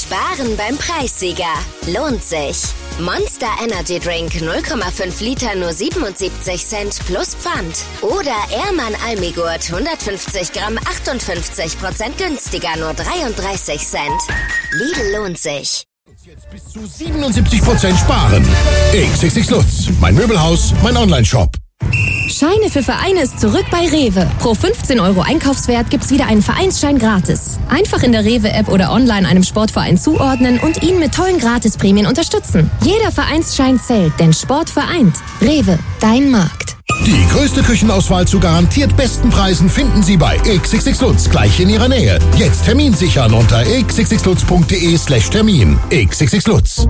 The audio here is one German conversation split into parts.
Sparen beim Preissieger. Lohnt sich. Monster Energy Drink 0,5 Liter nur 77 Cent plus Pfand. Oder Ehrmann Almigurt 150 Gramm 58% günstiger nur 33 Cent. Lidl lohnt sich. Jetzt bis zu 77% sparen. XXX Lutz, mein Möbelhaus, mein Onlineshop. Scheine für Vereine ist zurück bei Rewe. Pro 15 € Einkaufswert gibt's wieder einen Vereinsschein gratis. Einfach in der Rewe-App oder online einem Sportverein zuordnen und ihn mit tollen Gratisprämien unterstützen. Jeder Vereinsschein zählt, denn Sport vereint. Rewe, dein Markt. Die größte Küchenauswahl zu garantiert besten Preisen finden Sie bei XXX Lutz gleich in Ihrer Nähe. Jetzt Termin sichern unter xxxlutz.de/Termin. XXX Lutz.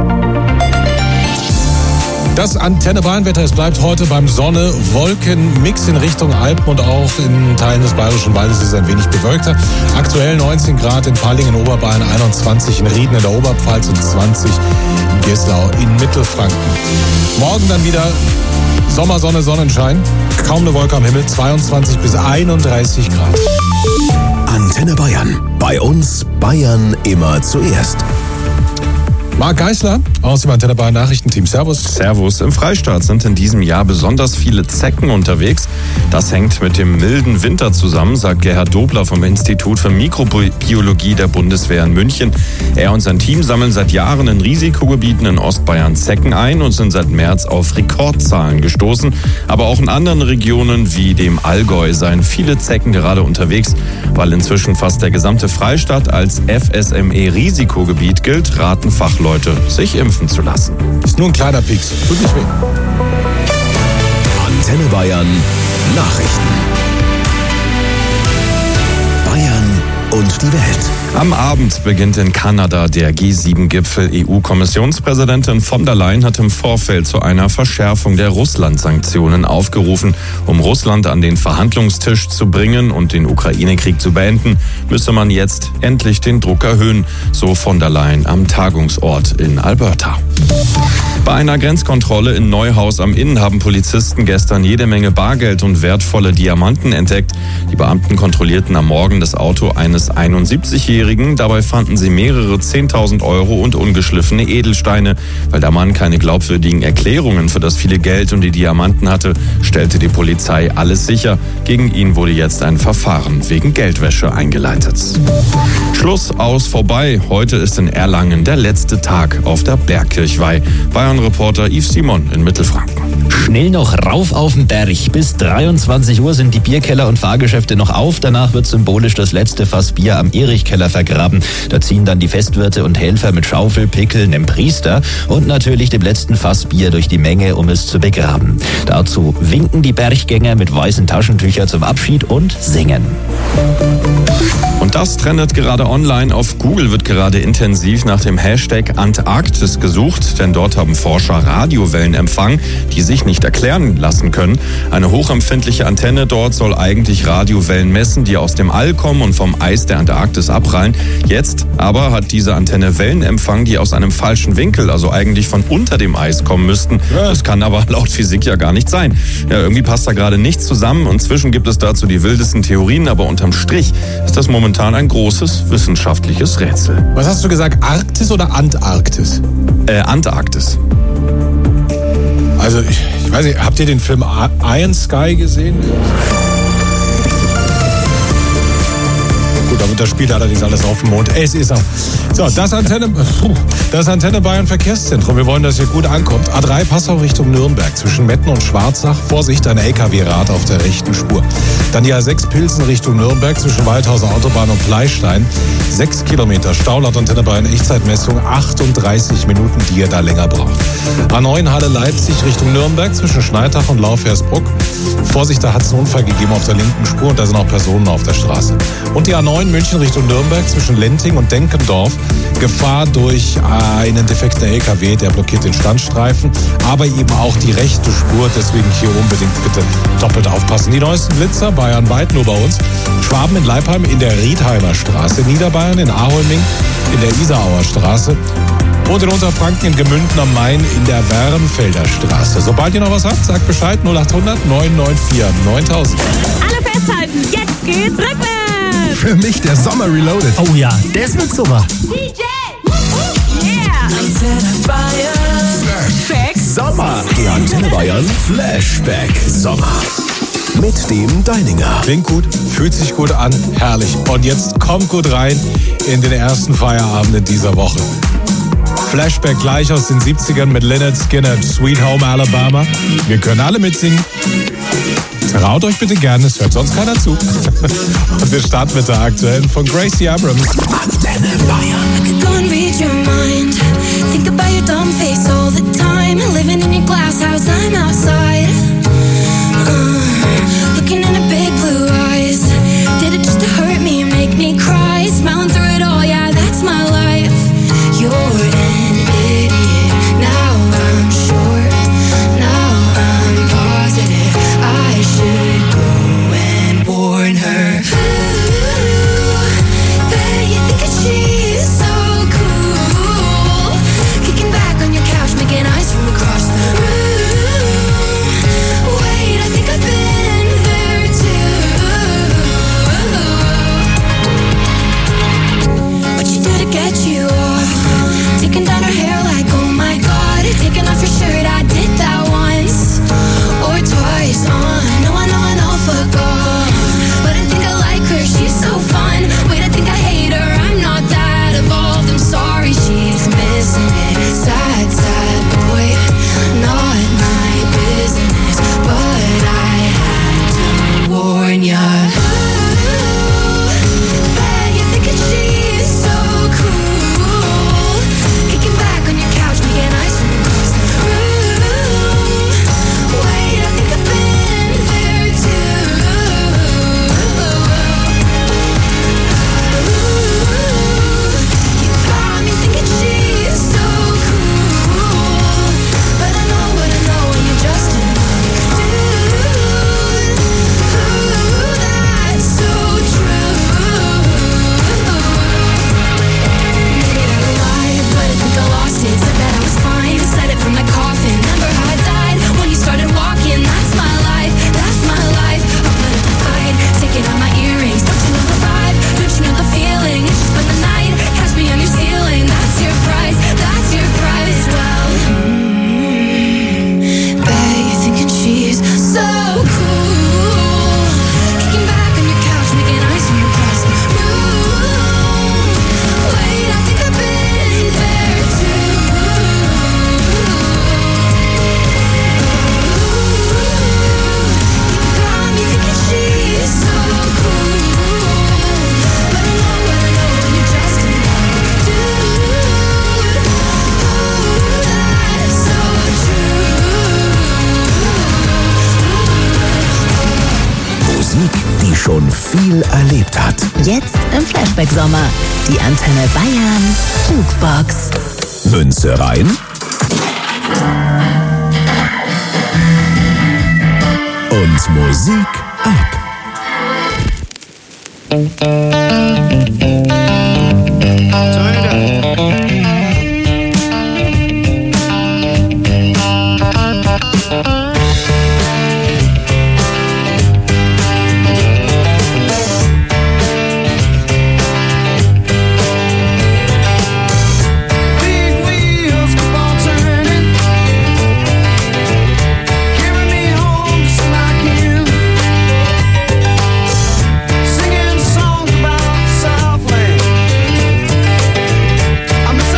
Das Antenne Bayern-Wetter, es bleibt heute beim Sonne-Wolken-Mix in Richtung Alpen und auch in Teilen des Bayerischen Waldes ist es ein wenig bewölkter. Aktuell 19 Grad in Palling in Oberbayern, 21 in Rieden in der Oberpfalz und 20 in Geslau in Mittelfranken. Morgen dann wieder Sommersonne, Sonnenschein, kaum eine Wolke am Himmel, 22 bis 31 Grad. Antenne Bayern. Bei uns Bayern immer zuerst. Marc Geisler aus dem Antenne Bayern Nachrichtenteam. Servus. Servus. Im Freistaat sind in diesem Jahr besonders viele Zecken unterwegs. Das hängt mit dem milden Winter zusammen, sagt Gerhard Dobler vom Institut für Mikrobiologie der Bundeswehr in München. Er und sein Team sammeln seit Jahren in Risikogebieten in Ostbayern Zecken ein und sind seit März auf Rekordzahlen gestoßen. Aber auch in anderen Regionen wie dem Allgäu seien viele Zecken gerade unterwegs. Weil inzwischen fast der gesamte Freistaat als FSME-Risikogebiet gilt, raten Fachleute, sich impfen zu lassen. Ist nur ein kleiner Pieks. Tut nicht weh. Antenne Bayern Nachrichten. Bayern und die Welt. Am Abend beginnt in Kanada der G7-Gipfel. EU-Kommissionspräsidentin von der Leyen hat im Vorfeld zu einer Verschärfung der Russland-Sanktionen aufgerufen. Um Russland an den Verhandlungstisch zu bringen und den Ukraine-Krieg zu beenden, müsse man jetzt endlich den Druck erhöhen, so von der Leyen am Tagungsort in Alberta. Bei einer Grenzkontrolle in Neuhaus am Inn haben Polizisten gestern jede Menge Bargeld und wertvolle Diamanten entdeckt. Die Beamten kontrollierten am Morgen das Auto eines 71-Jährigen. Dabei fanden sie mehrere 10.000 € und ungeschliffene Edelsteine. Weil der Mann keine glaubwürdigen Erklärungen für das viele Geld und die Diamanten hatte, stellte die Polizei alles sicher. Gegen ihn wurde jetzt ein Verfahren wegen Geldwäsche eingeleitet. Schluss, aus, vorbei. Heute ist in Erlangen der letzte Tag auf der Bergkirchweih. Bayern-Reporter Yves Simon in Mittelfranken. Schnell noch rauf auf den Berg. Bis 23 Uhr sind die Bierkeller und Fahrgeschäfte noch auf. Danach wird symbolisch das letzte Fass Bier am Erichkeller vergraben. Da ziehen dann die Festwirte und Helfer mit Schaufel, Pickel, einem Priester und natürlich dem letzten Fass Bier durch die Menge, um es zu begraben. Dazu winken die Berggänger mit weißen Taschentüchern zum Abschied und singen. Und das trendet gerade online. Auf Google wird gerade intensiv nach dem Hashtag Antarktis gesucht, denn dort haben Forscher Radiowellen empfangen, die sich nicht erklären lassen können. Eine hochempfindliche Antenne dort soll eigentlich Radiowellen messen, die aus dem All kommen und vom Eis der Antarktis abprallen. Jetzt aber hat diese Antenne Wellen empfangen, die aus einem falschen Winkel, also eigentlich von unter dem Eis kommen müssten. Das kann aber laut Physik ja gar nicht sein. Ja, irgendwie passt da gerade nichts zusammen. Inzwischen gibt es dazu die wildesten Theorien, aber unterm Strich ist das momentan ein großes wissenschaftliches Rätsel. Was hast du gesagt, Arktis oder Antarktis? Antarktis. Also, ich weiß nicht, habt ihr den Film Iron Sky gesehen? Gut, damit das spielt allerdings alles auf dem Mond. Es ist auch. So, das Antenne Bayern Verkehrszentrum. Wir wollen, dass hier gut ankommt. A3 Passau Richtung Nürnberg zwischen Metten und Schwarzach. Vorsicht, ein LKW-Rad auf der rechten Spur. Dann die A6 Pilsen Richtung Nürnberg zwischen Waldhauser Autobahn und Fleischstein. 6 Kilometer Stau laut Antenne Bayern Echtzeitmessung. 38 Minuten, die ihr da länger braucht. A9 Halle Leipzig Richtung Nürnberg zwischen Schneitach und Laufhersbruck. Vorsicht, da hat es einen Unfall gegeben auf der linken Spur und da sind auch Personen auf der Straße. Und die A9 München Richtung Nürnberg zwischen Lenting und Denkendorf. Gefahr durch einen defekten LKW, der blockiert den Standstreifen, aber eben auch die rechte Spur. Deswegen hier unbedingt bitte doppelt aufpassen. Die neuesten Blitzer bayernweit nur bei uns. Schwaben in Leipheim in der Riedheimer Straße, Niederbayern in Aholming in der Isarauer Straße und in Unterfranken in Gemünden am Main in der Wernfelder Straße. Sobald ihr noch was habt, sagt Bescheid 0800 994 9000. Alle festhalten, jetzt geht's rückwärts! Für mich der Sommer Reloaded. Oh ja, das wird super. DJ! Antenne Bayern. Flashback Sommer. Der Antenne Bayern Flashback Sommer. Mit dem Deininger. Klingt gut, fühlt sich gut an, herrlich. Und jetzt kommt gut rein in den ersten Feierabend in dieser Woche. Flashback gleich aus den 70ern mit Lynyrd Skynyrd, Sweet Home Alabama. Wir können alle mitsingen. Traut euch bitte gerne, es hört sonst keiner zu. Und wir starten mit der aktuellen von Gracie Abrams. Antenne Bayern. I could go and read your mind. Think about your dumb face all the time. Living in your glass house, I'm outside. Looking in her big blue eyes. Did it just to hurt me and make me cry? Smiling through it all, yeah, that's my life. You're an idiot. Now I'm sure. Now I'm positive. I should go and warn her. Ooh, bet you think that she's so cool. Kicking back on your couch, making eyes from across the room. Wait, I think I've been there too. What you do to get you off? Taking down her hair like, oh my god. Taking off your shirt, I did that once or twice. I know, fuck off. But I think I like her, she's so fun. Wait, I think I hate her, I'm not that evolved. I'm sorry, she's missing it. Sad, sad boy, not my business. But I had to warn ya. Ooh, bet you think that she's so cool. Kicking back on your couch, making eyes from across the room. Wait, I think I've been there too. You got me thinking she's so cool. But I know what I know, and you're just another dude. Ooh, that's so true. Maybe I lied, but I think I lost it. Said that I was fine, said it from my coffin. Remember how I died when you started walking? That's my life, that's my life. I'll put up a fight, taking out my earrings. Don't you know the vibe? Don't you know the feeling? It's just been the night, catch me on your ceiling. That's your price, that's your price. Well, bet you're thinking she's so cool. Kicking back on your couch, making eyes from across the room. Wait, I think I've been there too. You got me thinking she's so cool. But I know what I know, and you're just another dude. Oh, that's so true. Musik, die schon viel erlebt hat. Jetzt im Flashback Sommer. Die Antenne Bayern Jukebox. Münze rein. Und Musik ab. Big wheels keep on turning, carry me home just like you. Singing songs about Southland. I'm a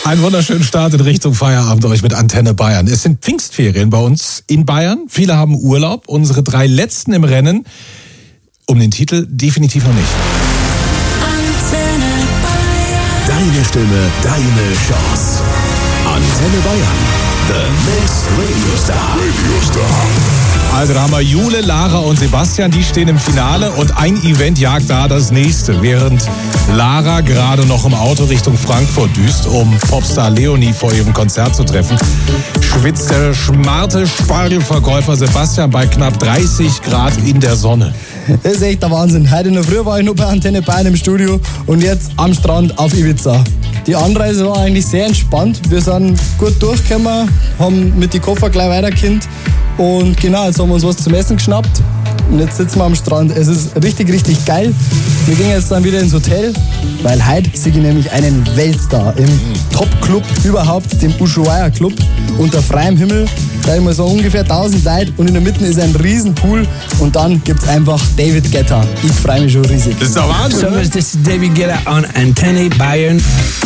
Einen wunderschönen Start in Richtung Feierabend euch mit Antenne Bayern. Es sind Pfingstferien bei uns in Bayern. Viele haben Urlaub. Unsere 3 Letzten im Rennen um den Titel definitiv noch nicht. Antenne Bayern. Deine Stimme, deine Chance. Antenne Bayern. The next Radio Star. Also da haben wir Jule, Lara und Sebastian, die stehen im Finale und ein Event jagt da das nächste, während Lara gerade noch im Auto Richtung Frankfurt düst, um Popstar Leonie vor ihrem Konzert zu treffen, schwitzt der smarte Spargelverkäufer Sebastian bei knapp 30 Grad in der Sonne. Das ist echt der Wahnsinn. Heute in der Früh war ich noch bei Antenne Bayern im Studio und jetzt am Strand auf Ibiza. Die Anreise war eigentlich sehr entspannt. Wir sind gut durchgekommen, haben mit den Koffer gleich weitergekommen und genau, jetzt haben wir uns was zum Essen geschnappt und jetzt sitzen wir am Strand. Es ist richtig, richtig geil. Wir gehen jetzt dann wieder ins Hotel, weil heute sehe ich nämlich einen Weltstar im Top-Club überhaupt, dem Ushuaia Club, unter freiem Himmel. Da immer so ungefähr 1000 Leute und in der Mitte ist ein riesen Pool und dann gibt's einfach David Guetta. Ich freue mich schon riesig. Das ist der Wahnsinn. So is this David Guetta on Antenne Bayern.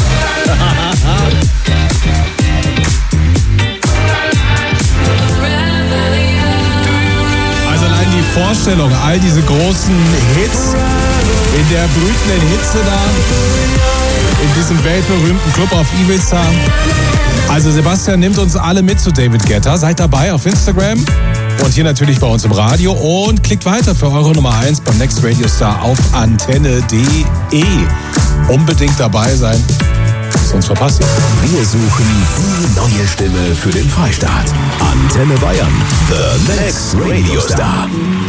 Also allein die Vorstellung, all diese großen Hits in der brütenden Hitze da, in diesem weltberühmten Club auf Ibiza. Also Sebastian nimmt uns alle mit zu David Guetta. Seid dabei auf Instagram und hier natürlich bei uns im Radio und klickt weiter für eure Nummer 1 beim Next Radio Star auf antenne.de. Unbedingt dabei sein, sonst verpasst ihr. Wir suchen die neue Stimme für den Freistaat. Antenne Bayern. The next Radio Star.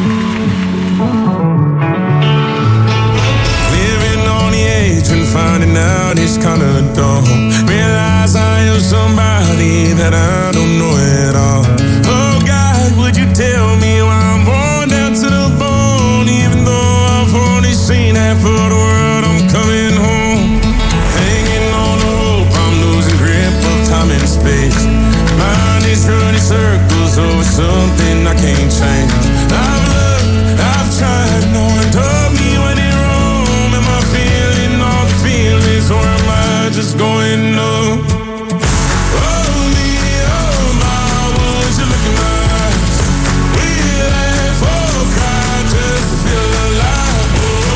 And finding out it's kinda dumb. Realize I am somebody that I don't know at all. Oh God, would you tell me why I'm worn down to the bone? Even though I've only seen half of the world, I'm coming home. Hanging on to hope, I'm losing grip of time and space. Mind is running circles over something I can't change. I've looked, I've tried, no one told me when it wrong. Am I feeling all the feelings or am I just going numb? Oh me, oh my, would you look in my eyes? We laugh or cry just to feel alive.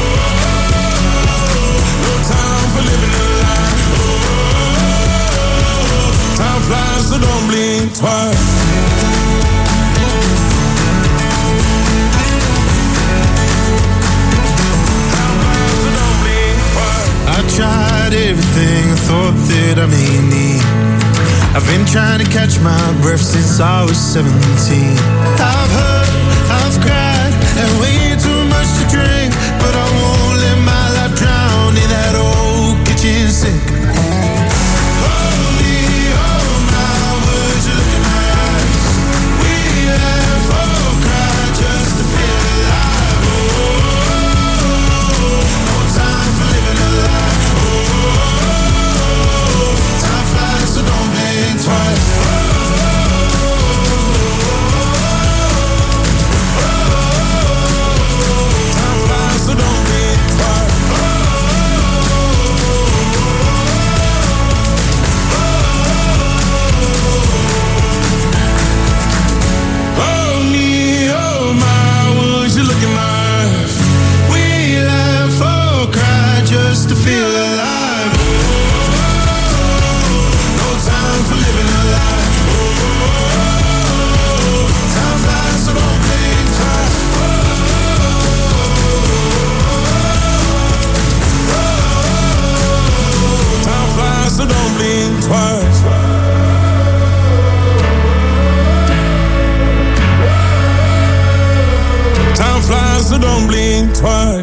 Oh, no time for living a lie. Oh, time flies, so don't blink twice. I tried everything I thought that I may need. I've been trying to catch my breath since I was 17. I've hurt, I've cried, and way too much to drink. But I won't let my life drown in that old kitchen sink. Holy, oh my, would you look in my eyes? We laugh or cry just to feel alive. Oh, no time for living a lie. Time flies, so don't blink twice. Time flies, so don't blink twice. Oh me, oh my, would you look in my eyes? We laugh or cry just to feel alive. No time for living a lie. Time flies, so don't blink twice. Time flies, so don't blink twice. Time flies, so don't blink twice.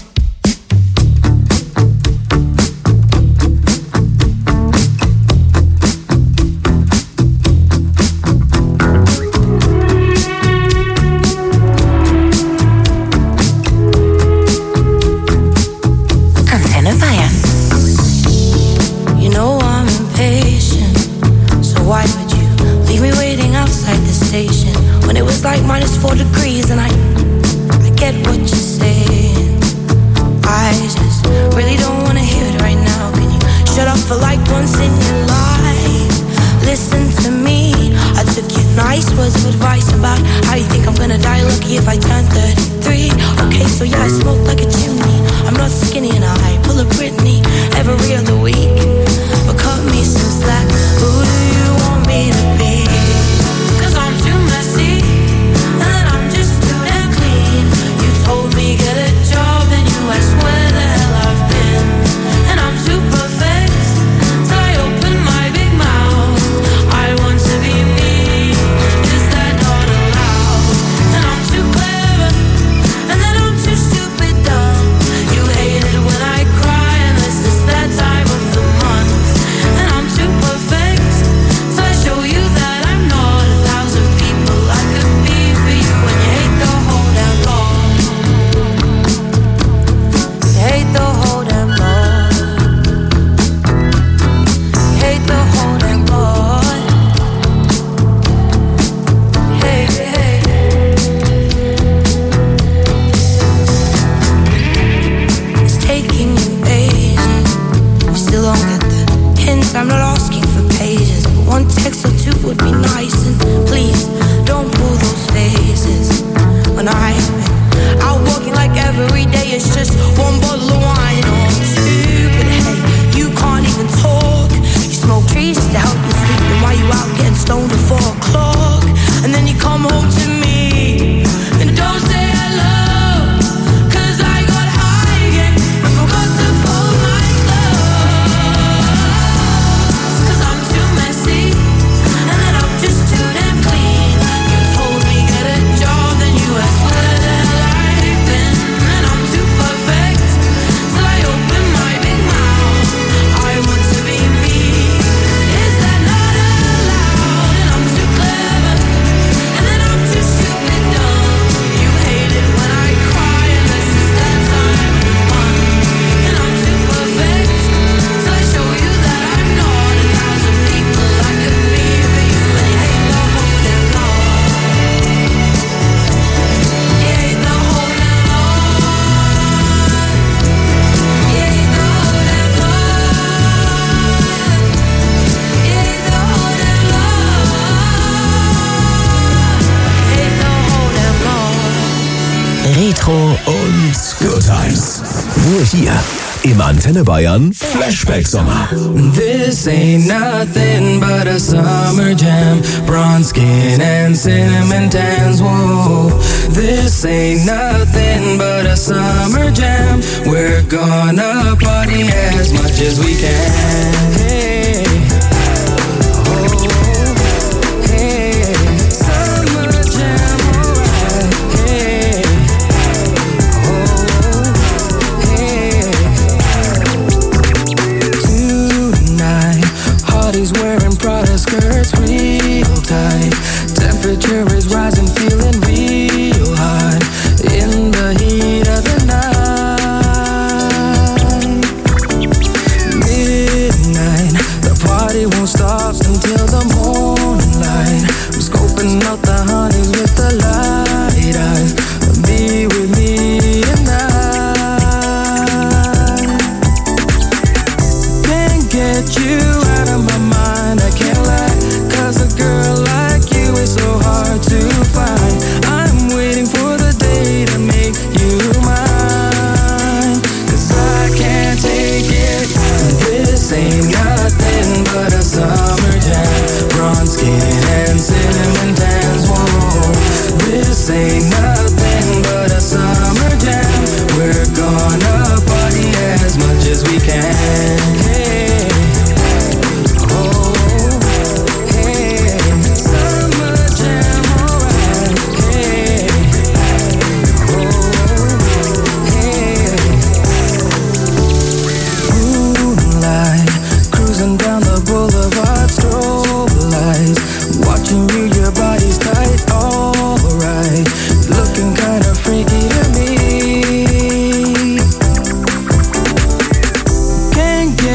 Antenne Bayern. You know I'm impatient, so why would you leave me waiting outside the station when it was like -4 degrees and I get what you're saying. I just really don't wanna hear it right now. Can you shut up for like once in your life. Listen to me, I took your nice words of advice about how you think I'm gonna die lucky if I turn 33. Okay, so yeah, I smoke like a chimney. I'm not skinny and I pull a Britney every other week. But cut me some slack, who do you want me to be? 'Cause I'm too messy, and I'm just too damn clean. You told me get a job, and you asked where the hell I've been. And I'm too perfect, till I open my big mouth. I want to be me, is that not allowed? And I'm too clever, and then I'm too stupid dumb. You hate it when I cry, and this is that time of the month. And I'm too perfect, so I show you that I'm not 1,000 people I could be for you. And you hate the whole damn lot. You hate the whole damn lot. You hate the whole damn lot. Hey, hey. It's taking you ages. You still don't get the hint. I'm not asking for pages. One text or two would be nice. And please don't pull those faces. When I'm out walking like every day, it's just one bottle of wine or two. But hey, you can't even talk. You smoke trees just to help you sleep. And while you out getting stoned at 4 o'clock, and then you come home to me and don't say hello. 'Cause I got high again and forgot to fold my clothes. 'Cause I'm too messy, and then I'm just too damn clean. You told me get a job, then you asked where the hell I've been. And I'm too perfect, till I open my big mouth. I want to be me, is that not allowed? And I'm too clever, and then I'm too stupid dumb. You hate it when I cry, and this is that time of the month. And I'm too perfect, so I show you that I'm not 1,000 people I could be for you. And you hate the whole damn lot. You hate the whole damn lot. You hate the whole damn lot. You hate the whole damn lot. Hate the whole damn lot. Retro und Good Times. Nur hier im Antenne Bayern Flashback Sommer. This ain't nothing but a summer jam. Bronze skin and cinnamon tans, whoa. This ain't nothing but a summer jam. We're gonna party as much as we can. Hey, oh, hey, summer jam, alright. Hey, oh, hey. Tonight, Hardy's wearing Prada skirts real tight. Temperature is rising, feeling real hot in the heat of the night. Midnight, the party won't stop until the morning light. I'm scoping out the honeys with the light eyes. Be with me tonight. Can't get you out of my mind, I can't lie. 'Cause a girl like you is so hard to find. I'm waiting for the day to make you mine. 'Cause I can't take it. This ain't nothing but a summer jam. Bronze skin and cinnamon tans, whoa. This ain't nothing but a summer jam. We're gonna party as much as we can. Hey, oh, hey, summer jam, alright. Hey, oh, hey. Moonlight, cruising down the boulevard, strobe lights. Watching you, your body's tight, alright. Looking kinda freaky to me. Can't get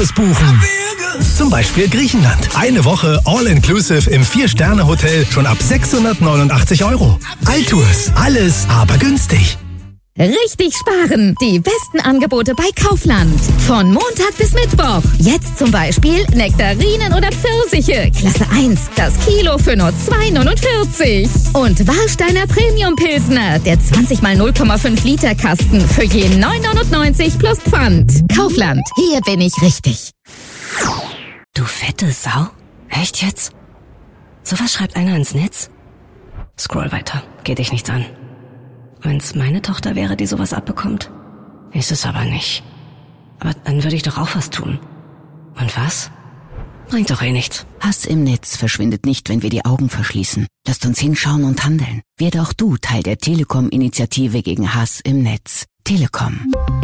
Altours buchen. Zum Beispiel Griechenland. Eine Woche All-Inclusive im 4-Sterne-Hotel schon ab 689 €. Altours. Alles, aber günstig. Richtig sparen! Die besten Angebote bei Kaufland. Von Montag bis Mittwoch. Jetzt zum Beispiel Nektarinen oder Pfirsiche. Klasse 1. Das Kilo für nur 2,49. Und Warsteiner Premium Pilsner. Der 20 x 0,5 Liter Kasten für je 9,99 plus Pfand. Kaufland. Hier bin ich richtig. Du fette Sau? Echt jetzt? Sowas schreibt einer ins Netz? Scroll weiter. Geht dich nichts an. Wenn's meine Tochter wäre, die sowas abbekommt. Ist es aber nicht. Aber dann würde ich doch auch was tun. Und was? Bringt doch eh nichts. Hass im Netz verschwindet nicht, wenn wir die Augen verschließen. Lasst uns hinschauen und handeln. Werde auch du Teil der Telekom-Initiative gegen Hass im Netz. Telekom.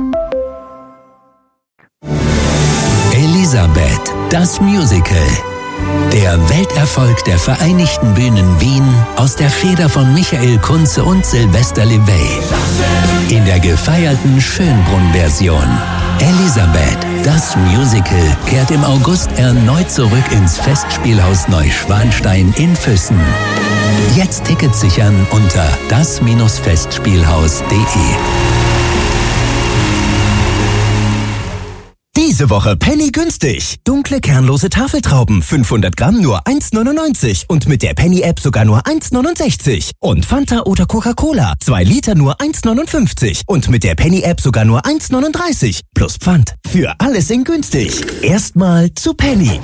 Elisabeth, das Musical. Der Welterfolg der Vereinigten Bühnen Wien aus der Feder von Michael Kunze und Sylvester Levay. In der gefeierten Schönbrunn-Version. Elisabeth, das Musical, kehrt im August erneut zurück ins Festspielhaus Neuschwanstein in Füssen. Jetzt Tickets sichern unter das-festspielhaus.de. Diese Woche Penny günstig. Dunkle kernlose Tafeltrauben, 500 Gramm nur 1,99 und mit der Penny-App sogar nur 1,69. Und Fanta oder Coca-Cola, 2 Liter nur 1,59 und mit der Penny-App sogar nur 1,39 plus Pfand. Für alles in günstig. Erstmal zu Penny.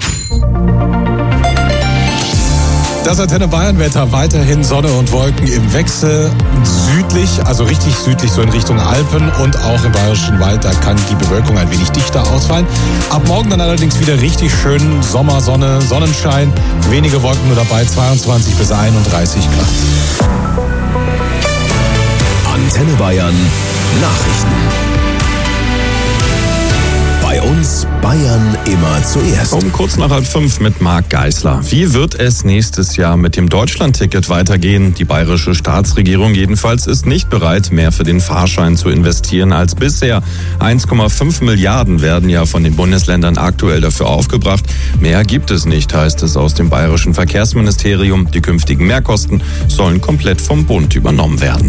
Das Antenne Bayern-Wetter, weiterhin Sonne und Wolken im Wechsel. Südlich, also richtig südlich, so in Richtung Alpen und auch im Bayerischen Wald, da kann die Bewölkung ein wenig dichter ausfallen. Ab morgen dann allerdings wieder richtig schön Sommersonne, Sonnenschein, wenige Wolken nur dabei, 22 bis 31 Grad. Antenne Bayern Nachrichten. Bei uns Bayern immer zuerst. Um kurz nach 4:30 mit Marc Geisler. Wie wird es nächstes Jahr mit dem Deutschlandticket weitergehen? Die bayerische Staatsregierung jedenfalls ist nicht bereit, mehr für den Fahrschein zu investieren als bisher. 1,5 Milliarden werden ja von den Bundesländern aktuell dafür aufgebracht. Mehr gibt es nicht, heißt es aus dem bayerischen Verkehrsministerium. Die künftigen Mehrkosten sollen komplett vom Bund übernommen werden.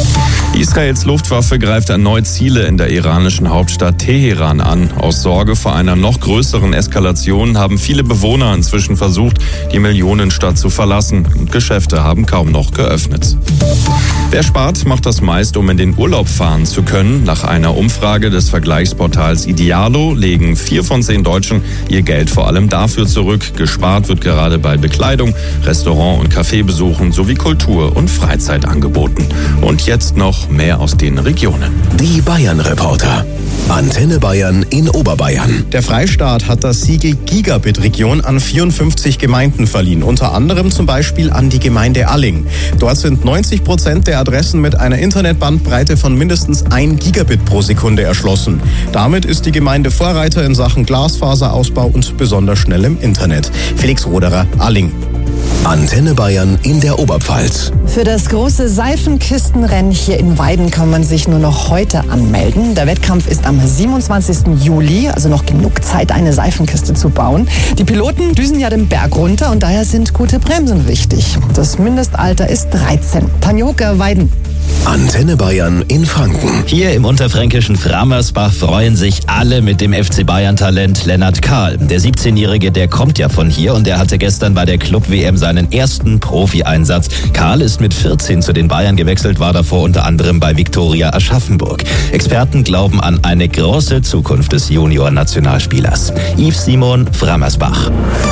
Israels Luftwaffe greift erneut Ziele in der iranischen Hauptstadt Teheran an. Aus Sorge vor einer noch größeren Eskalation haben viele Bewohner inzwischen versucht, die Millionenstadt zu verlassen. Und Geschäfte haben kaum noch geöffnet. Wer spart, macht das meist, um in den Urlaub fahren zu können. Nach einer Umfrage des Vergleichsportals Idealo legen 4 von 10 Deutschen ihr Geld vor allem dafür zurück. Gespart wird gerade bei Bekleidung, Restaurant- und Cafébesuchen sowie Kultur- und Freizeitangeboten. Und jetzt noch mehr aus den Regionen. Die Bayern-Reporter. Antenne Bayern in Oberbayern. Der Freistaat hat das Siegel Gigabit-Region an 54 Gemeinden verliehen. Unter anderem zum Beispiel an die Gemeinde Alling. Dort sind 90% der Adressen mit einer Internetbandbreite von mindestens 1 Gigabit pro Sekunde erschlossen. Damit ist die Gemeinde Vorreiter in Sachen Glasfaserausbau und besonders schnellem Internet. Felix Roderer, Alling. Antenne Bayern in der Oberpfalz. Für das große Seifenkistenrennen hier in Weiden kann man sich nur noch heute anmelden. Der Wettkampf ist am 27. Juli, also noch genug Zeit, eine Seifenkiste zu bauen. Die Piloten düsen ja den Berg runter und daher sind gute Bremsen wichtig. Das Mindestalter ist 13. Tanjoka, Weiden. Antenne Bayern in Franken. Hier im unterfränkischen Framersbach freuen sich alle mit dem FC Bayern-Talent Lennart Kahl. Der 17-Jährige, der kommt ja von hier und der hatte gestern bei der Club-WM seinen ersten Profi-Einsatz. Kahl ist mit 14 zu den Bayern gewechselt, war davor unter anderem bei Viktoria Aschaffenburg. Experten glauben an eine große Zukunft des Junior-Nationalspielers. Yves Simon, Framersbach.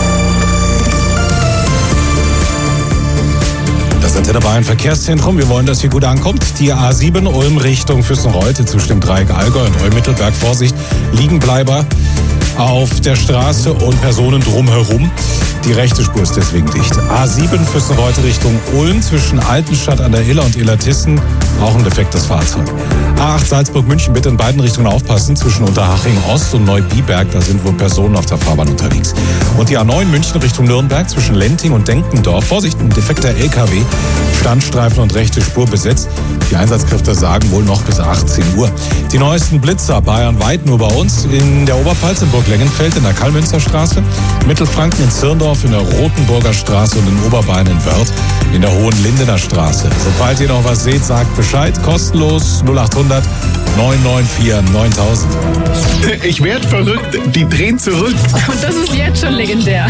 Das Antenne Bayern Verkehrszentrum. Wir wollen, dass hier gut ankommt. Die A7 Ulm Richtung Füssen-Reute zwischen dem Dreieck Allgäu und Ulm-Mittelberg. Vorsicht, Liegenbleiber auf der Straße und Personen drumherum. Die rechte Spur ist deswegen dicht. A7 Füssen-Reute Richtung Ulm zwischen Altenstadt an der Iller und Illertissen Auch ein defektes Fahrzeug. A8 Salzburg-München, bitte in beiden Richtungen aufpassen. Zwischen Unterhaching Ost und Neubiberg, da sind wohl Personen auf der Fahrbahn unterwegs. Und die A9 München Richtung Nürnberg zwischen Lenting und Denkendorf. Vorsicht, ein defekter LKW. Standstreifen und rechte Spur besetzt. Die Einsatzkräfte sagen wohl noch bis 18 Uhr. Die neuesten Blitzer bayernweit nur bei uns. In der Oberpfalz in Burg-Lengenfeld in der Kallmünzerstraße. Mittelfranken in Zirndorf in der Rotenburger Straße und in Oberbayern in Wörth in der Hohenlindener Straße. Sobald ihr noch was seht, sagt Bescheid. Kostenlos 0800 994 9000. Ich werd verrückt. Die drehen zurück. Und das ist jetzt schon legendär.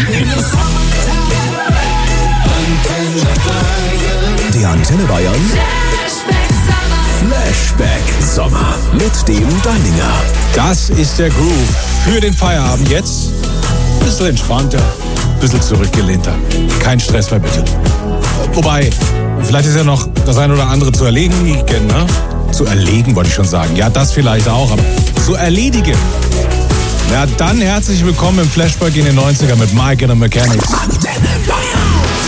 Der Antenne Bayern Flashback Sommer mit dem Deininger. Das ist der Groove für den Feierabend jetzt. Ein bisschen entspannter, ein bisschen zurückgelehnter. Kein Stress mehr bitte. Wobei, vielleicht ist ja noch das eine oder andere zu erledigen, ne? Zu erlegen wollte ich schon sagen. Ja, das vielleicht auch, aber zu erledigen. Ja, dann herzlich willkommen im Flashback in den 90er mit Mike and the Mechanics. Antenne Bayern.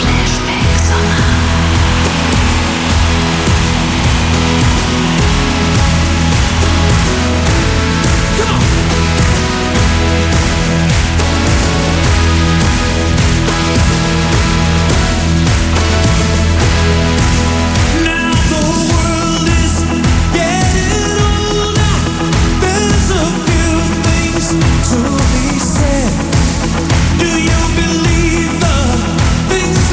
Do you believe the things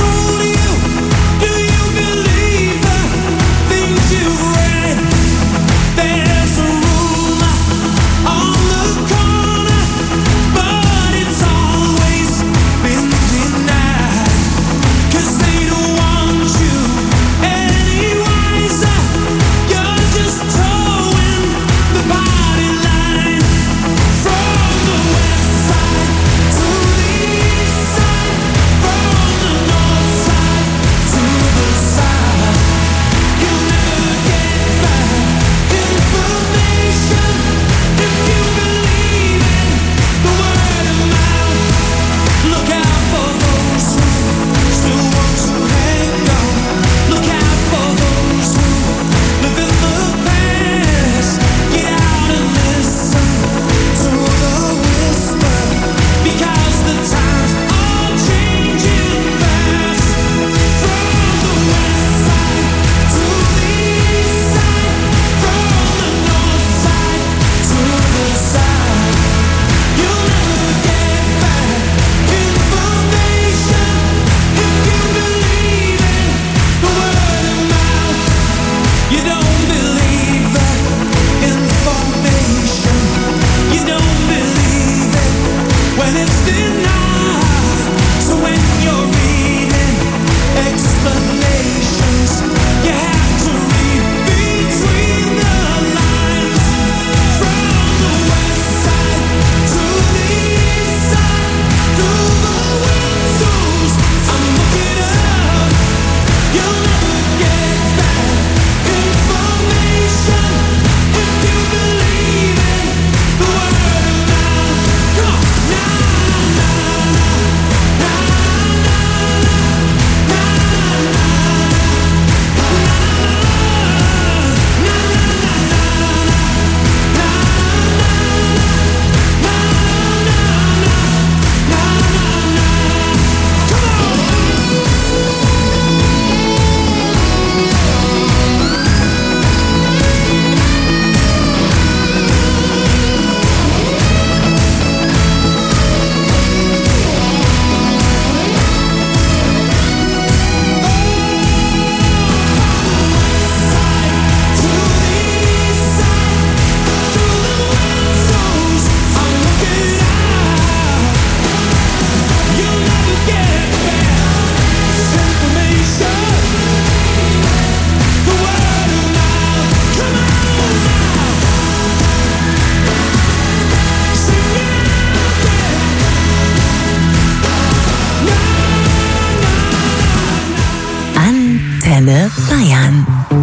Antenne Bayern.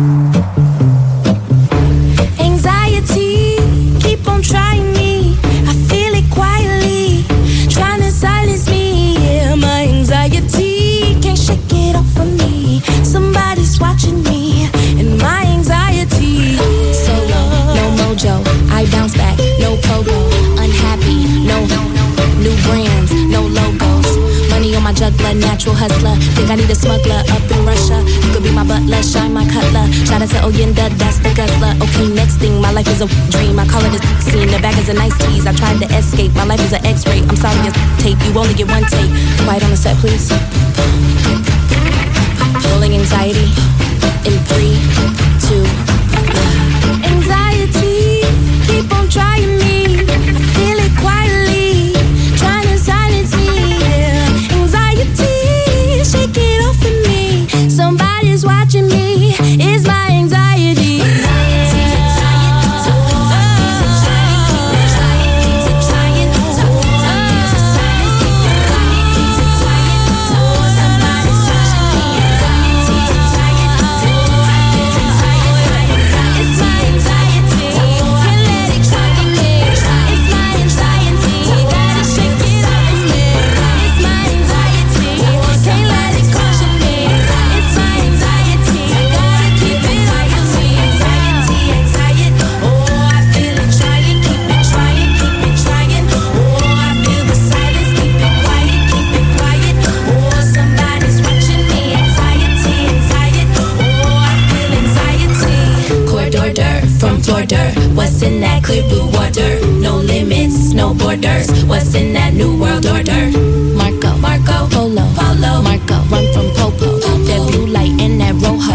Anxiety, keep on trying me. I feel it quietly, trying to silence me. Yeah, my anxiety can't shake it off of me. Somebody's watching me, and my natural hustler. Think I need a smuggler up in Russia. You could be my butler, shine my cutler. Shout out to Oyenda, that's the guzzler. Okay, next thing, my life is a dream. I call it a scene, the bag is a nice tease. I tried to escape, my life is an x-ray. I'm sorry, it's tape, you only get one take. Quiet on the set, please. Rolling anxiety in 3, 2, 1. Anxiety, keep on trying me. I feel it quietly, trying to silence me. Yeah. Anxiety, shake it off of me. Somebody's watching me. It's my anxiety. What's in that clear blue water? No limits, no borders. What's in that new world order? Marco, Marco, Polo, Polo, Marco, run from Popo. That blue light in that rojo.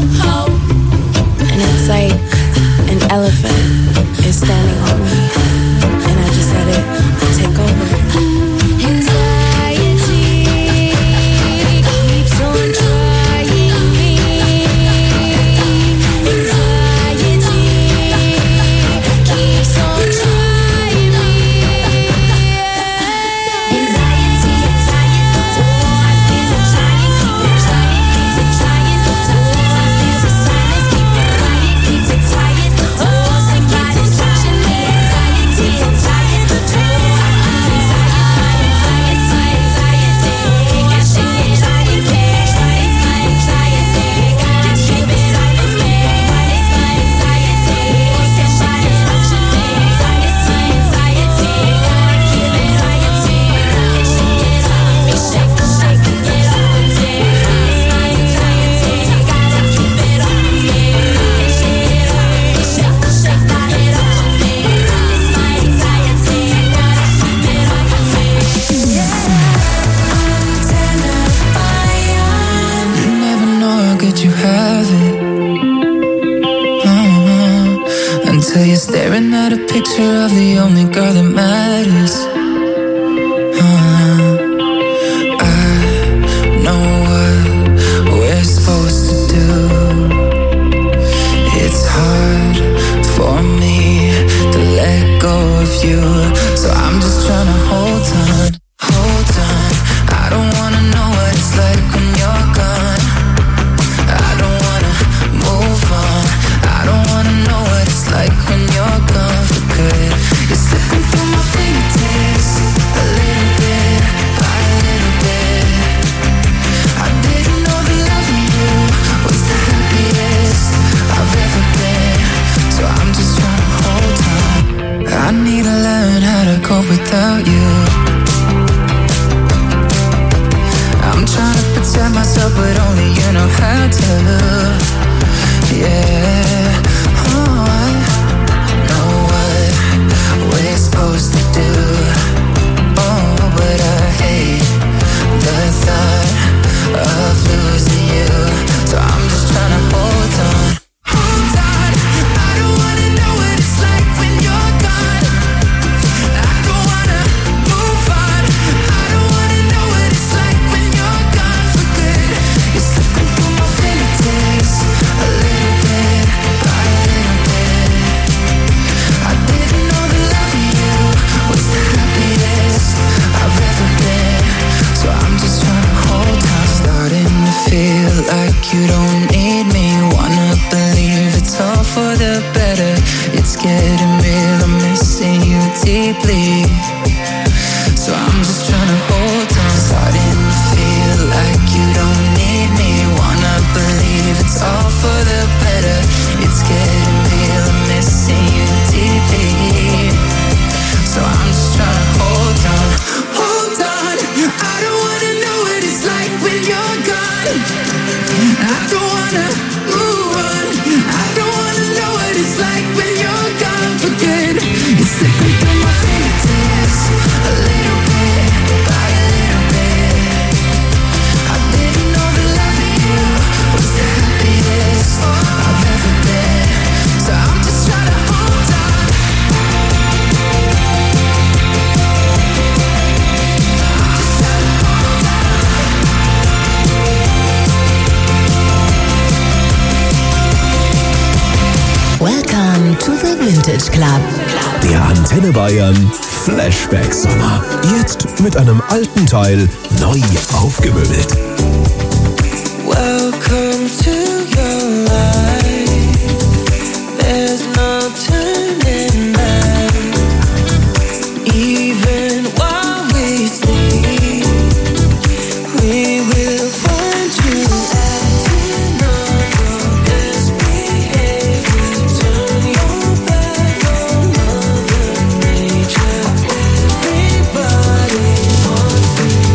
And it's like an elephant is standing on me. And I just let it take over. Anxiety keeps on trying me. Anxiety Club. Der Antenne Bayern Flashback Sommer. Jetzt mit einem alten Teil neu aufgemöbelt. Welcome to your life. There's no turning back. Even while we sleep, we will find you acting on your best behavior. Turn your back on Mother Nature. Everybody wants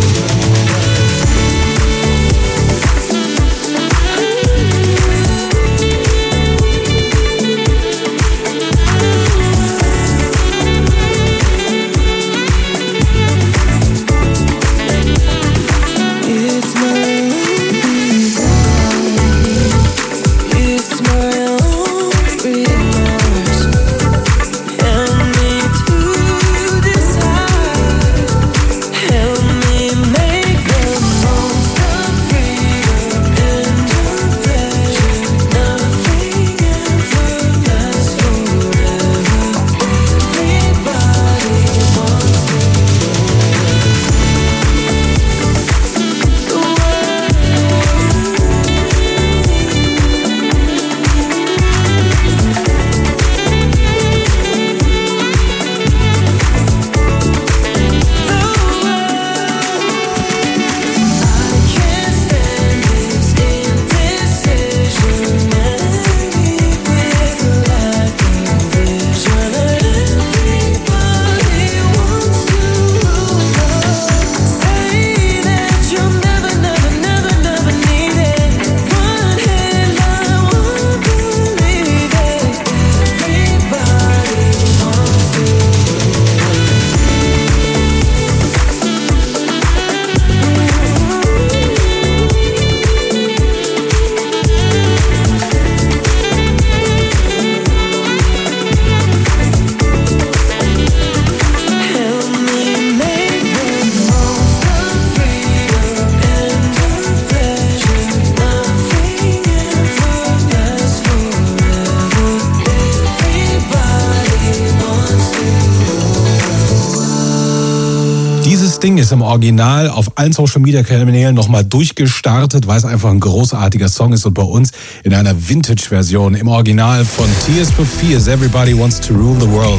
Ding ist im Original auf allen Social-Media-Kanälen nochmal durchgestartet, weil es einfach ein großartiger Song ist und bei uns in einer Vintage-Version im Original von Tears for Fears, Everybody Wants to Rule the World.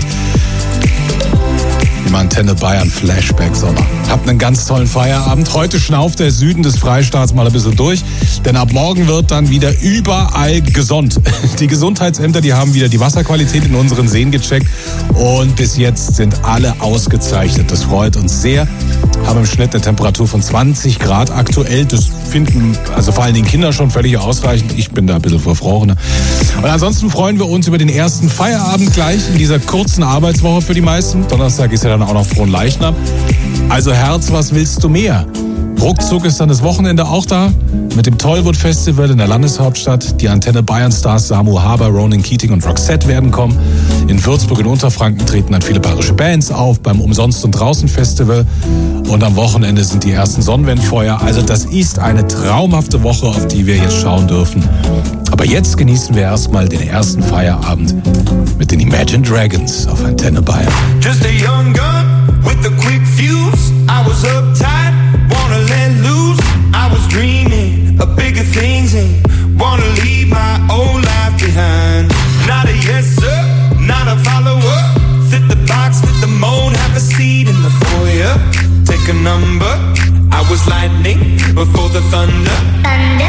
Im Antenne Bayern Flashback Sommer. Habt einen ganz tollen Feierabend. Heute schnauft der Süden des Freistaats mal ein bisschen durch, denn ab morgen wird dann wieder überall gesonnt. Die Gesundheitsämter, die haben wieder die Wasserqualität in unseren Seen gecheckt und bis jetzt sind alle ausgezeichnet. Das freut uns sehr. Haben im Schnitt eine Temperatur von 20 Grad aktuell. Das finden also vor allen Dingen Kinder schon völlig ausreichend. Ich bin da ein bisschen verfrorener. Und ansonsten freuen wir uns über den ersten Feierabend gleich in dieser kurzen Arbeitswoche für die meisten. Donnerstag ist ja dann auch noch Fronleichnam. Also Herz, was willst du mehr? Ruckzuck ist dann das Wochenende auch da mit dem Tollwood Festival in der Landeshauptstadt. Die Antenne Bayern Stars Samu Haber, Ronan Keating und Roxette werden kommen. In Würzburg in Unterfranken treten dann viele bayerische Bands auf beim Umsonst- und Draußen-Festival. Und am Wochenende sind die ersten Sonnenwendfeuer. Also das ist eine traumhafte Woche, auf die wir jetzt schauen dürfen. Aber jetzt genießen wir erstmal den ersten Feierabend mit den Imagine Dragons auf Antenne Bayern. Just a young gun with a quick fuse. I was uptight, wanna let loose. I was dreaming of bigger things and wanna leave my old life behind. Not a yes sir, not a follower. Fit the box, fit the mold, have a seat in the foyer. Take a number. I was lightning before the thunder. Thunder.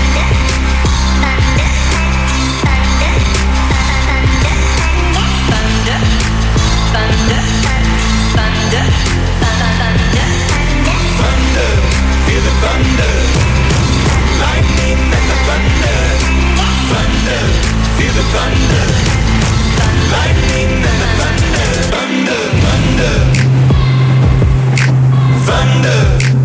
Feel the thunder, lightning and the thunder. Thunder, feel the thunder, lightning and the thunder. Thunder, thunder,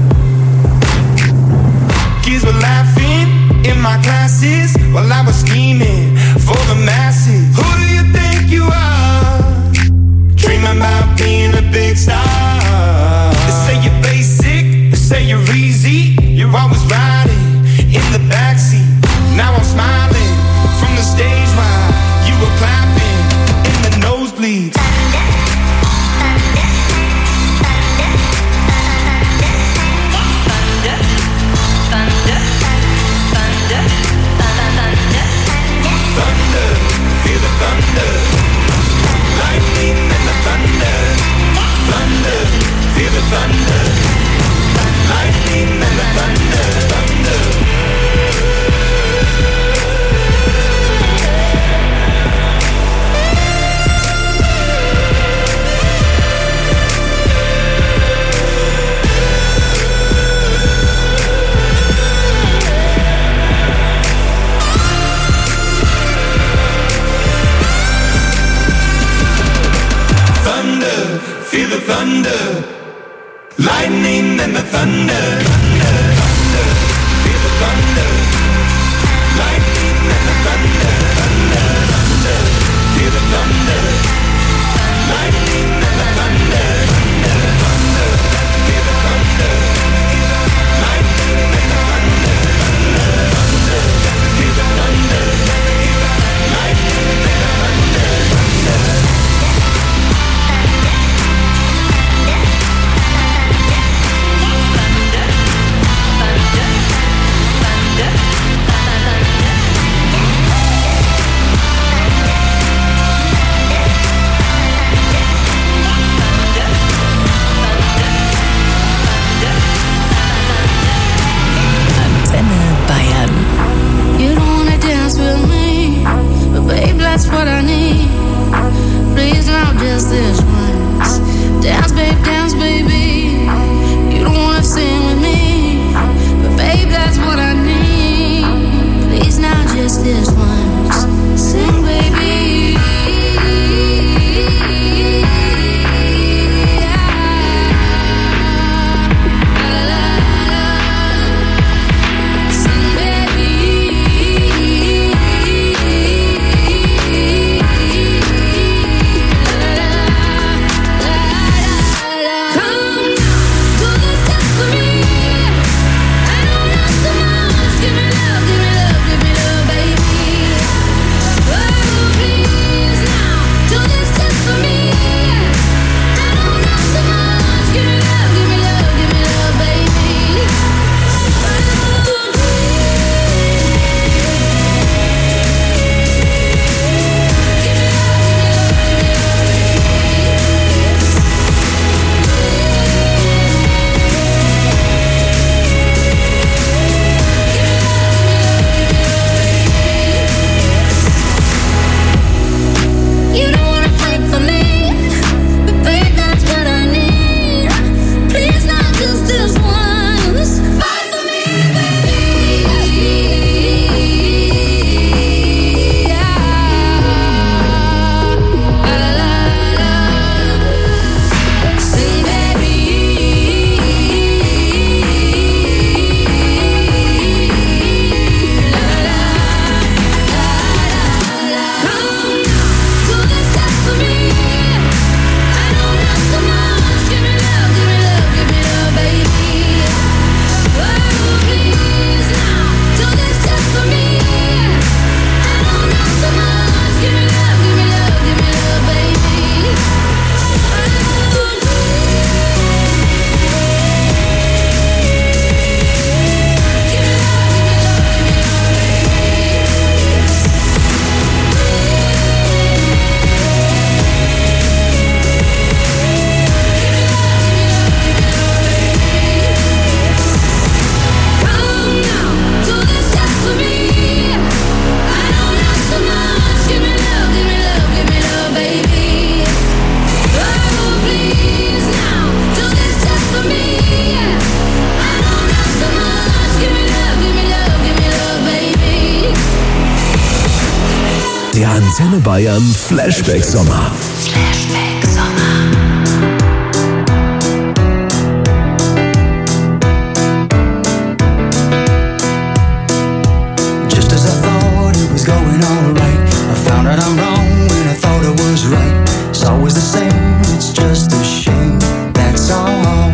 thunder. Kids were laughing in my classes while I was scheming for the masses. Who do you think you are? Dreaming about being a big star. They say you're basic, they say you're easy. You're always riding in the backseat. Now I'm smiling from the stage while you were clapping in the nose. Feel the thunder, lightning and the thunder, thunder, thunder. Feel the thunder, lightning and the thunder, thunder, thunder. Feel the thunder, lightning and the thunder, thunder, thunder. Feel the thunder, lightning and the thunder, thunder, thunder. Feel the thunder, lightning and the thunder, thunder. That's what I need. Please now just this once. Dance, baby. You don't wanna sing with me, but babe, that's what I need. Please now just this once. Sing, baby. Der Antenne Bayern Flashback Sommer. Flashback Sommer. Just as I thought it was going alright, I found out I'm wrong when I thought I was right. It's always the same, it's just a shame, that's all.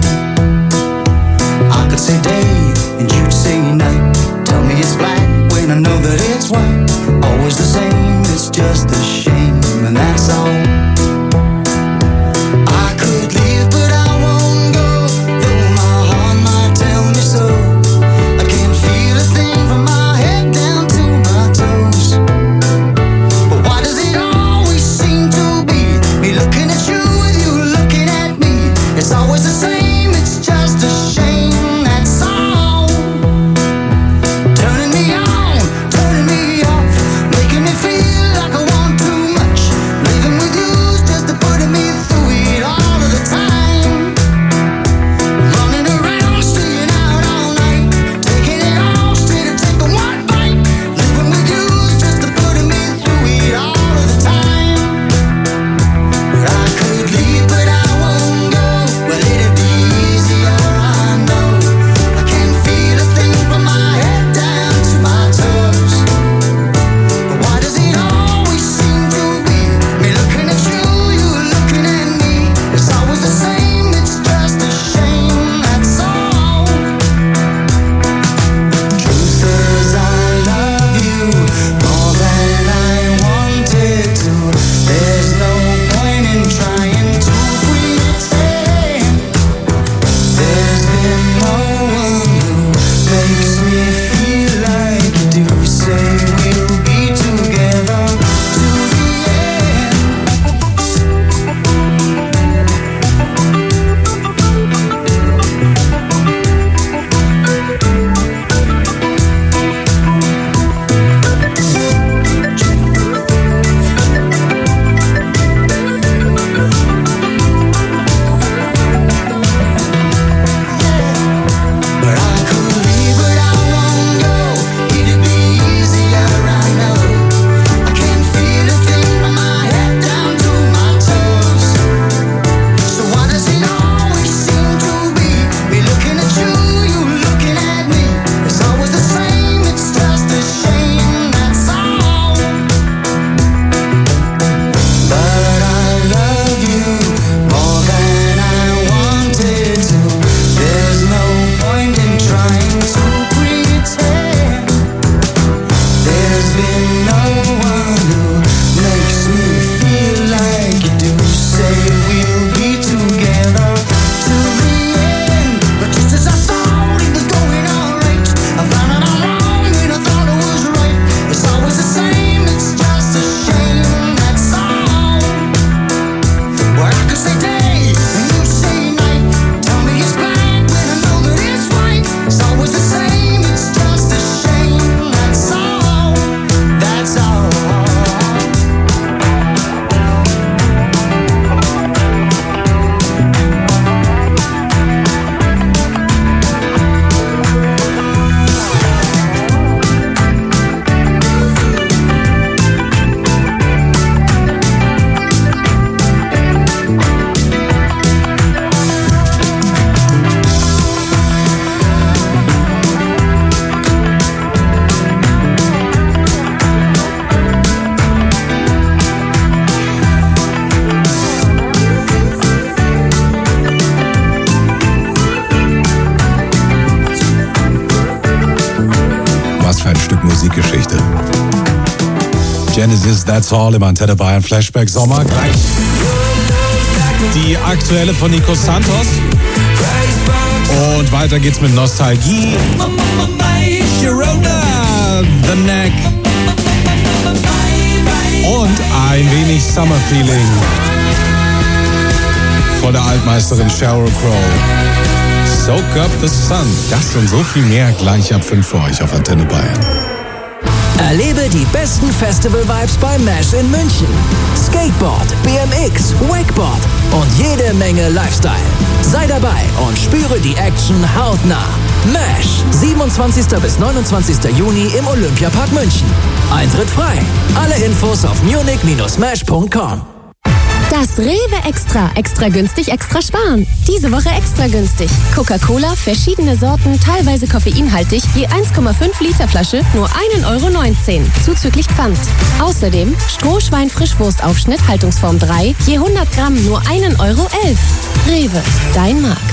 I could say day and you'd say night. Tell me it's black when I know that it's white. Always the same, it's just a shame, and that's all. been no one who makes me feel like you do. Say we'll be together to the end. But I could leave, but I won't go. It'd be easier, I know. I can't feel a thing from my head down to my toes. So why does it always seem to be me looking at you, you looking at me? It's always the same, it's just a shame, that's all. But I love you more than I wanted to. There's no point in trying to pretend. There's been no one who makes me feel like you do. Say we'll be together to the end. But just as I thought it was going alright, I found out I'm wrong and I thought it was right. It's always the same, it's just a shame, that's all. Well, I could say day and you say night. Tell me it's black when I know that it's white. It's always the same, it's just a shame, that's all. That's all. Was für ein Stück Musikgeschichte. Genesis, That's All im Antenne Bayern Flashback Sommer. Gleich die aktuelle von Nico Santos. Und weiter geht's mit Nostalgie. Sharona, The Neck. Und ein wenig Summer Feeling von der Altmeisterin Sheryl Crow. Soak Up the Sun. Das und so viel mehr gleich ab 5 für euch auf Antenne Bayern. Erlebe die besten Festival-Vibes bei MASH in München. Skateboard, BMX, Wakeboard und jede Menge Lifestyle. Sei dabei und spüre die Action hautnah. MASH, 27. bis 29. Juni im Olympiapark München. Eintritt frei. Alle Infos auf munich-mash.com. Das Rewe Extra. Extra günstig, extra sparen. Diese Woche extra günstig. Coca-Cola, verschiedene Sorten, teilweise koffeinhaltig, je 1,5 Liter Flasche, nur 1,19 €, zuzüglich Pfand. Außerdem Strohschwein-Frischwurstaufschnitt, Haltungsform 3, je 100 Gramm, nur 1,11 €. Rewe, dein Markt.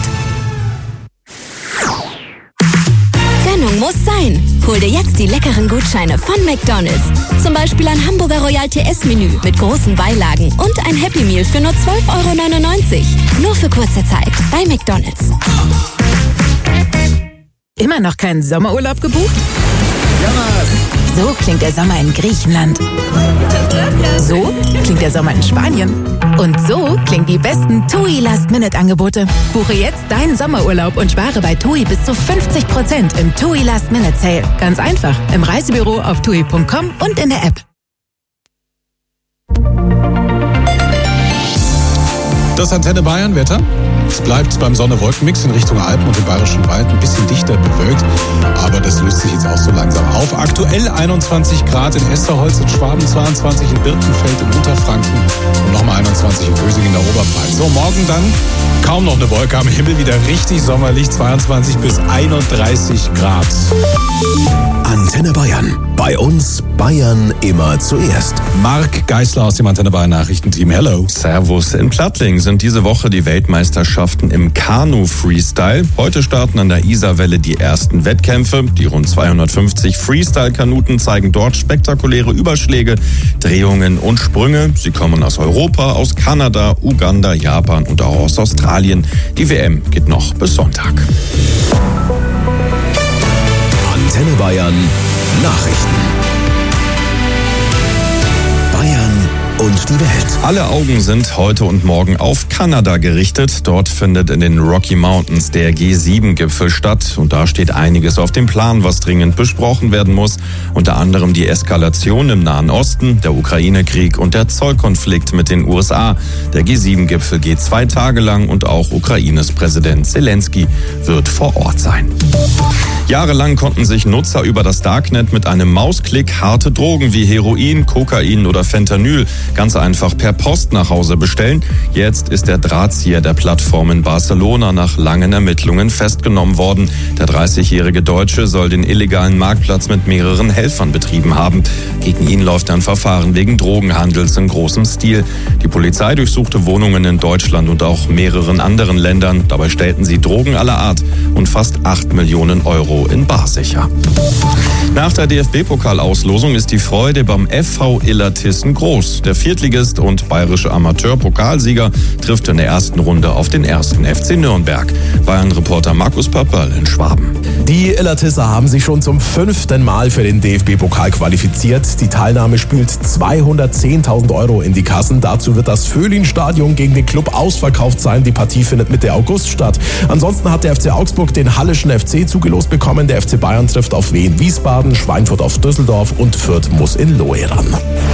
Gönnung muss sein. Hol dir jetzt die leckeren Gutscheine von McDonald's. Zum Beispiel ein Hamburger Royal TS-Menü mit großen Beilagen und ein Happy Meal für nur 12,99 €. Nur für kurze Zeit bei McDonald's. Immer noch keinen Sommerurlaub gebucht? So klingt der Sommer in Griechenland. So klingt der Sommer in Spanien. Und so klingen die besten TUI Last-Minute-Angebote. Buche jetzt deinen Sommerurlaub und spare bei TUI bis zu 50% im TUI Last-Minute-Sale. Ganz einfach im Reisebüro auf tui.com und in der App. Das Antenne Bayern Wetter. Es bleibt beim Sonne-Wolken-Mix in Richtung Alpen und dem Bayerischen Wald ein bisschen dichter bewölkt. Aber das löst sich jetzt auch so langsam auf. Aktuell 21 Grad in Esterholz in Schwaben, 22 in Birkenfeld in Unterfranken und nochmal 21 in Bösing in der Oberpfalz. So, morgen dann kaum noch eine Wolke am Himmel, wieder richtig sommerlich, 22 bis 31 Grad. Antenne Bayern. Bei uns Bayern immer zuerst. Marc Geisler aus dem Antenne Bayern Nachrichtenteam. Hello. Servus. In Plattling sind diese Woche die Weltmeisterschaften Weltmeisterschaften im Kanu-Freestyle. Heute starten an der Isarwelle die ersten Wettkämpfe. Die rund 250 Freestyle-Kanuten zeigen dort spektakuläre Überschläge, Drehungen und Sprünge. Sie kommen aus Europa, aus Kanada, Uganda, Japan und auch aus Australien. Die WM geht noch bis Sonntag. Antenne Bayern Nachrichten. Bayern und die Welt. Alle Augen sind heute und morgen auf Kanada gerichtet. Dort findet in den Rocky Mountains der G7-Gipfel statt. Und da steht einiges auf dem Plan, was dringend besprochen werden muss. Unter anderem die Eskalation im Nahen Osten, der Ukraine-Krieg und der Zollkonflikt mit den USA. Der G7-Gipfel geht 2 Tage lang und auch Ukraines Präsident Zelensky wird vor Ort sein. Jahrelang konnten sich Nutzer über das Darknet mit einem Mausklick harte Drogen wie Heroin, Kokain oder Fentanyl ganz einfach per Post nach Hause bestellen. Jetzt ist der Drahtzieher der Plattform in Barcelona nach langen Ermittlungen festgenommen worden. Der 30-jährige Deutsche soll den illegalen Marktplatz mit mehreren Helfern betrieben haben. Gegen ihn läuft ein Verfahren wegen Drogenhandels in großem Stil. Die Polizei durchsuchte Wohnungen in Deutschland und auch mehreren anderen Ländern. Dabei stellten sie Drogen aller Art und fast 8 Millionen Euro in bar sicher. Nach der DFB-Pokalauslosung ist die Freude beim FV Illertissen groß. Der Viertligist und bayerische Amateur-Pokalsieger trifft in der ersten Runde auf den ersten FC Nürnberg. Bayern-Reporter Markus Pöpperl in Schwaben. Die Illertisser haben sich schon zum 5. Mal für den DFB-Pokal qualifiziert. Die Teilnahme spült 210.000 Euro in die Kassen. Dazu wird das Föhlin-Stadion gegen den Club ausverkauft sein. Die Partie findet Mitte August statt. Ansonsten hat der FC Augsburg den Hallischen FC zugelost bekommen. Der FC Bayern trifft auf Wien Wiesbaden, Schweinfurt auf Düsseldorf und Fürth muss in Lohe ran.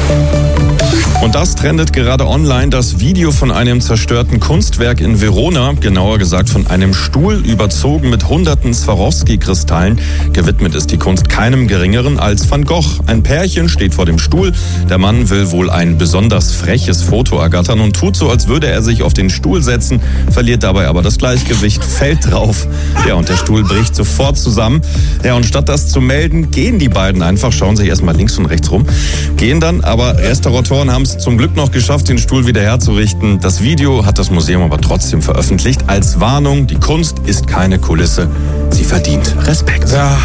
Und das trendet gerade online, das Video von einem zerstörten Kunstwerk in Verona, genauer gesagt von einem Stuhl überzogen mit hunderten Swarovski-Kristallen. Gewidmet ist die Kunst keinem Geringeren als Van Gogh. Ein Pärchen steht vor dem Stuhl. Der Mann will wohl ein besonders freches Foto ergattern und tut so, als würde er sich auf den Stuhl setzen, verliert dabei aber das Gleichgewicht, fällt drauf. Ja, und der Stuhl bricht sofort zusammen. Ja, und statt das zu melden, gehen die beiden einfach, schauen sich erstmal links und rechts rum, gehen dann, aber Restauratoren haben es zum Glück noch geschafft, den Stuhl wieder herzurichten. Das Video hat das Museum aber trotzdem veröffentlicht. Als Warnung, die Kunst ist keine Kulisse. Sie verdient Respekt. Ja.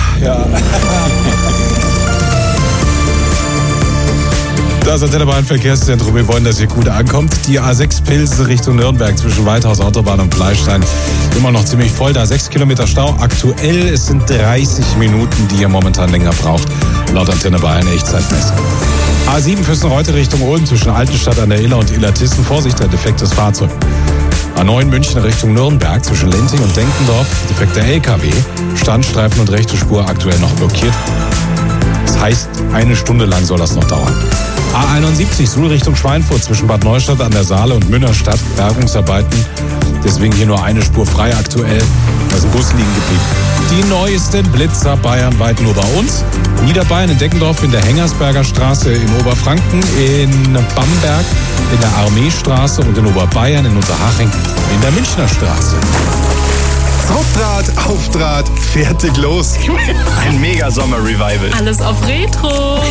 Das Antenne Bayern Verkehrszentrum. Wir wollen, dass ihr gut ankommt. Die A6 Pilsen Richtung Nürnberg zwischen Weithaus Autobahn und Bleistein. Immer noch ziemlich voll da. 6 Kilometer Stau. Aktuell, es sind 30 Minuten, die ihr momentan länger braucht. Laut Antenne Bayern Echtzeitmessung. A7 Füssen-Reute Richtung Ulm zwischen Altenstadt an der Iller und Illertissen. Vorsicht, ein defektes Fahrzeug. A9 München Richtung Nürnberg zwischen Lenting und Denkendorf. Defekter LKW. Standstreifen und rechte Spur aktuell noch blockiert. Das heißt, 1 Stunde lang soll das noch dauern. A71 Suhl Richtung Schweinfurt zwischen Bad Neustadt an der Saale und Münnerstadt. Bergungsarbeiten. Deswegen hier nur eine Spur frei aktuell. Da ist ein Bus liegen geblieben. Die neuesten Blitzer bayernweit nur bei uns. Niederbayern in Deckendorf in der Hengersberger Straße in Oberfranken, in Bamberg in der Armeestraße und in Oberbayern in Unterhaching in der Münchner Straße. Hauptdraht, Aufdraht, fertig los. Ein Mega-Sommer-Revival. Alles auf Retro.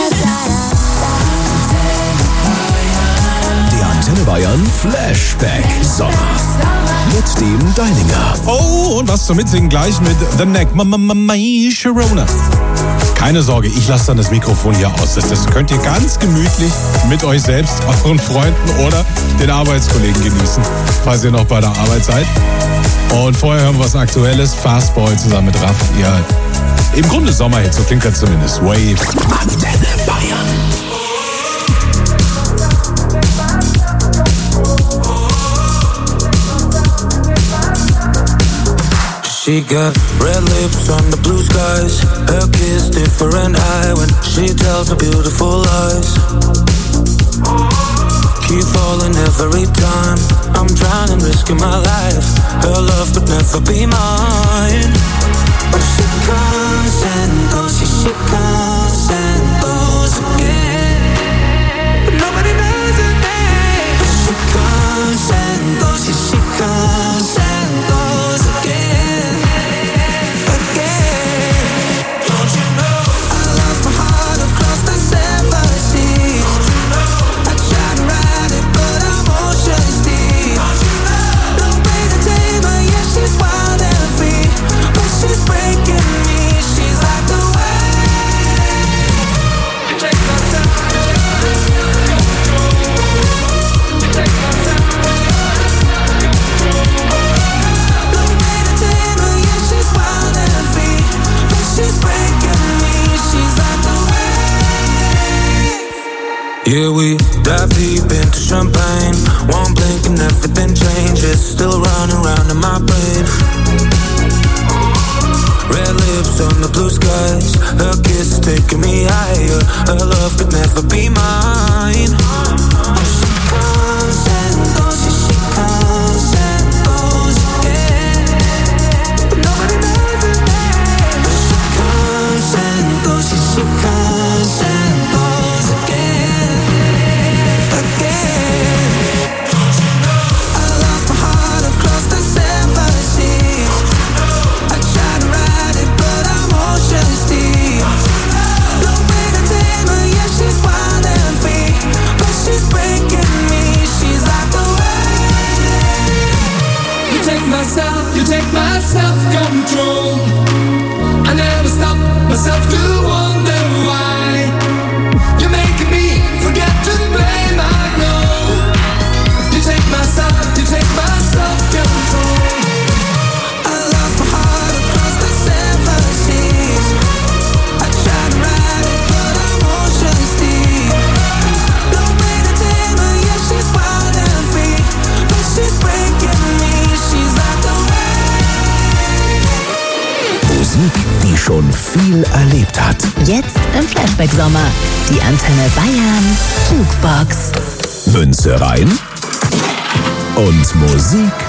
Der Antenne Bayern Flashback Sommer. Mit dem Deininger. Oh, und was zum Mitsingen gleich mit The Neck. Sharona. Keine Sorge, ich lasse dann das Mikrofon hier aus. Das könnt ihr ganz gemütlich mit euch selbst, euren Freunden oder den Arbeitskollegen genießen, falls ihr noch bei der Arbeit seid. Und vorher hören wir was Aktuelles. Fastboy zusammen mit Raff. Ja, im Grunde Sommerhit, so klingt das zumindest. Wave. Antenne Bayern. She got red lips on the blue skies. Her kiss different eye when she tells her beautiful lies. Keep falling every time. I'm trying and risking my life. Her love could never be mine. But she comes and goes, she comes and goes again. But nobody knows her name. But she comes and goes, she comes and goes again. Again. Don't you know? I lost my heart across the 7 seas. I tried to ride it, but I'm ocean deep. No way to Yeah, we dive deep into champagne. One blink and everything changes. Still running around in my brain. Red lips on the blue skies. Her kiss is taking me higher. Her love could never be mine. She comes and goes, yeah, she comes and goes, yeah. But nobody knows her name. She comes and goes, yeah, she comes and goes again, again. I lost my heart across the 7 seas. I tried to ride it, but I'm ocean's deep. No way to tame her, yeah, she's wild and free. But she's breaking me, she's like the rain. You take my self-control. I never stop myself to wonder why. You're making me forget to blame, I know. You take my self-control. I lost my heart across the 7 seas. I tried to ride it, but I'm ocean's deep. No way to tame her, yeah, she's wild and free. But she's breaking me, she's like the rain. Musik, die schon viel erlebt hat. Jetzt im Flashback-Sommer. Die Antenne Bayern Jukebox. Münze rein und Musik